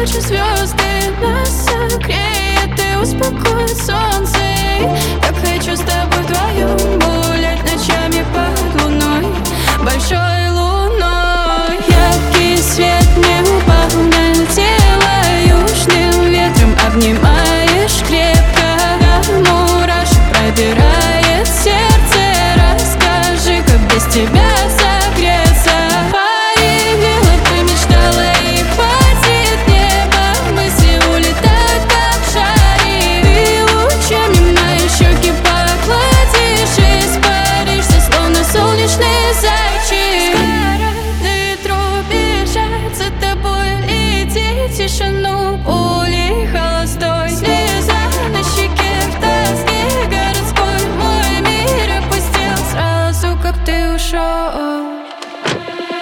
ночи звезды нас согреет и успокоит солнце. Так хочу с тобой вдвоем гулять ночами под луной, большой луной. Яркий свет не упал на тело, южным ветром обнимаешь крепко, мурашек пробирает сердце. Расскажи, как без тебя согреться. Появилась, ты мечтала, и хватит неба. Мысли улетают, как шари. Ты лучами мои щеки погладишь, испаришься, словно солнечный зайчик. Сгорает ветру бежать за тобой, лететь в тишину пулей холостой. Слеза на щеке в тоске городской. Мой мир опустел сразу, как ты ушел.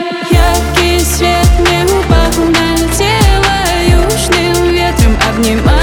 Яркий свет не упал на тело, южным ветром обнимает